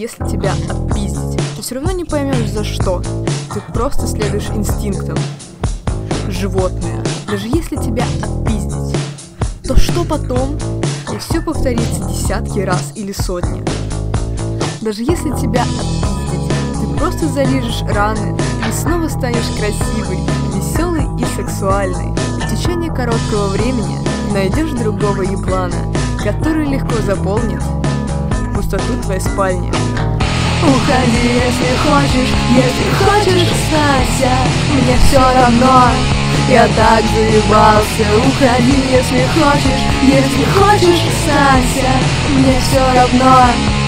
если тебя отпиздить, ты все равно не поймешь за что. Ты просто следуешь инстинктам. Животное. Даже если тебя отпиздить, то что потом? И все повторится десятки раз или сотни. Даже если тебя отпиздить, ты просто залижешь раны и снова станешь красивой, веселой и сексуальной. И в течение короткого времени найдешь другого еблана, который легко заполнит пустоту твоей спальни. Уходи, если хочешь оставайся, мне все равно, я так заебался. Уходи, если хочешь оставайся, мне все равно.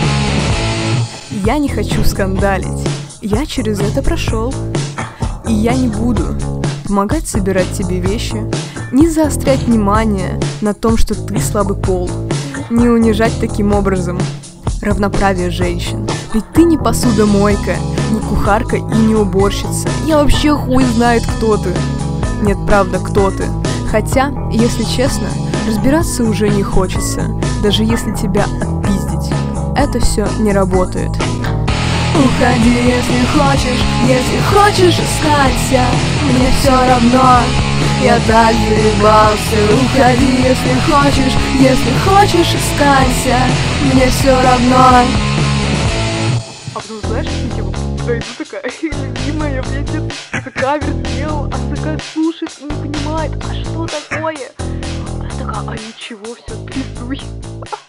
Я не хочу скандалить, я через это прошел. И я не буду помогать собирать тебе вещи, не заострять внимание на том, что ты слабый пол, не унижать таким образом равноправие женщин. Ведь ты не посудомойка, не кухарка и не уборщица. Я вообще хуй знает, кто ты. Нет, правда, кто ты. Хотя, если честно, разбираться уже не хочется. Даже если тебя отпиздить, это все не работает. Уходи, если хочешь оставайся, мне все равно, я так заебался. Уходи, если хочешь оставайся, мне все равно. А потом, знаешь, типа, дойду такая, любимая, блядь, это кавер сделал, а такая слушает и не понимает, а что такое? Она такая, а ничего, все, пиздуй.